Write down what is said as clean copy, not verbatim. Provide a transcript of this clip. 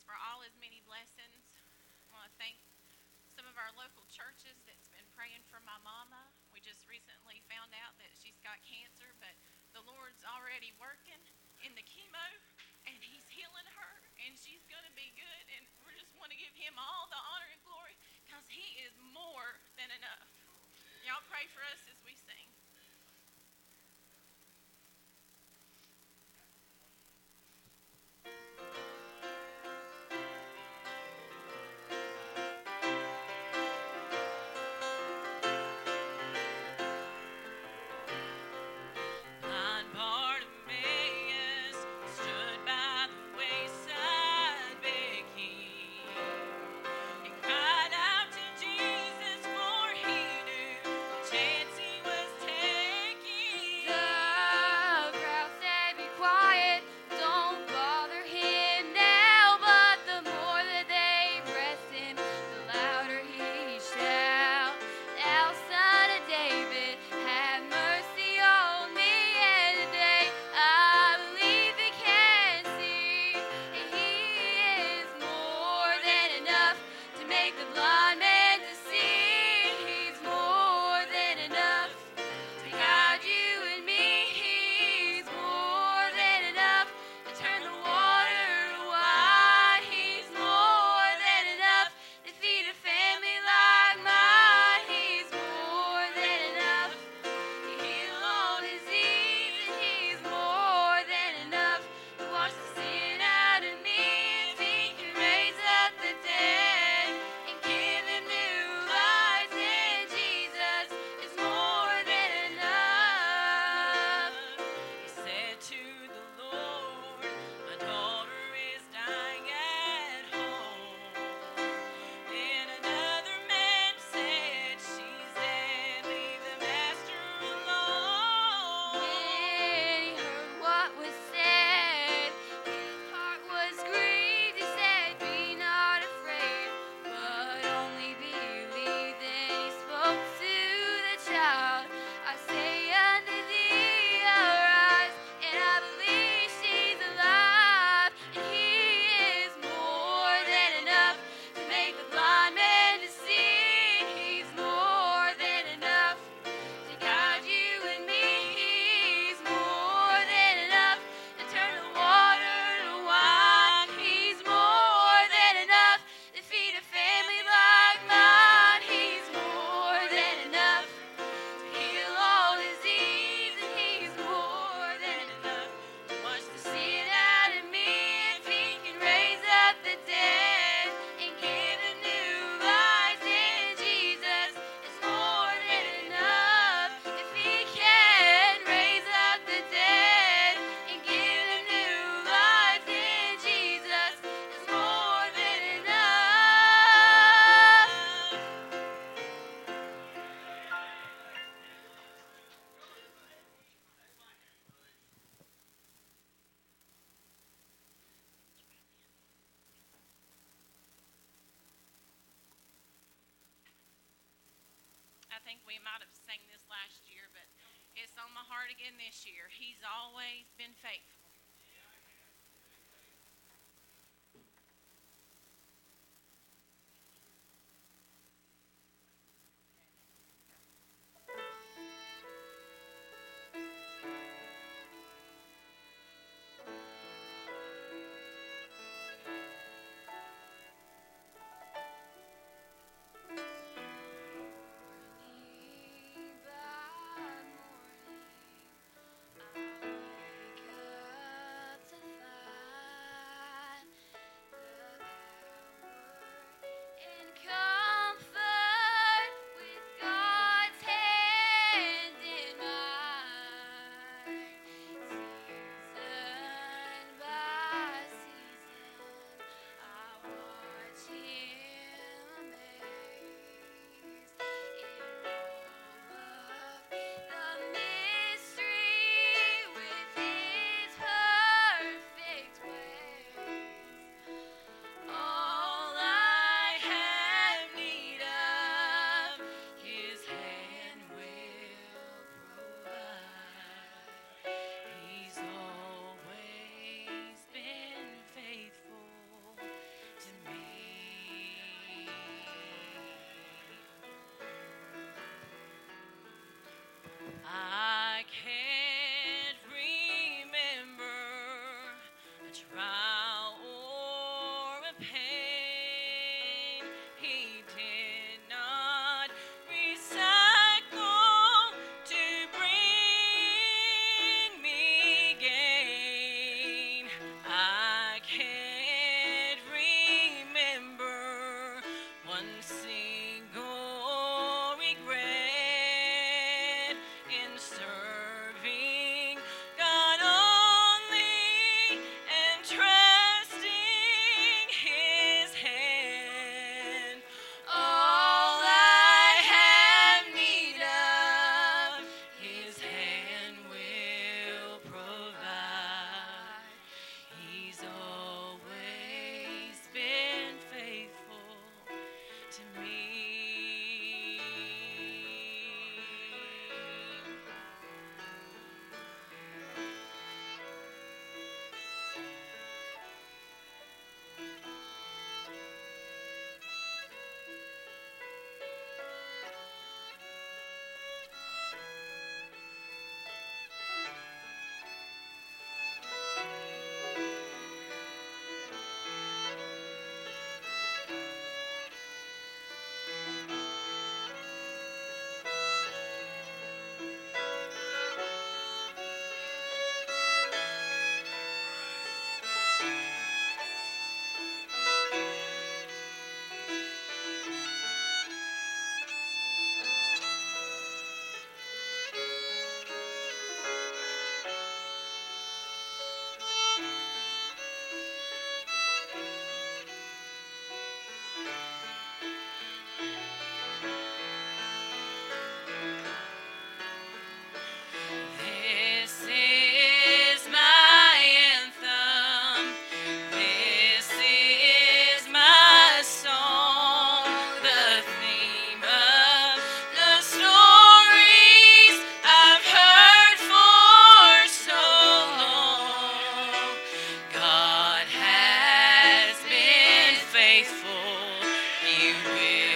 for all his many blessings. I want to thank some of our local churches that's been praying for my mama. We just recently found out that she's got cancer, but the Lord's already working in the chemo, and he's healing her, and she's going to be good, and we just want to give him all the honor and glory because he is more than enough. Y'all pray for us as we sing. I think we might have sang this last year, but it's on my heart again this year. He's always been faithful. you will.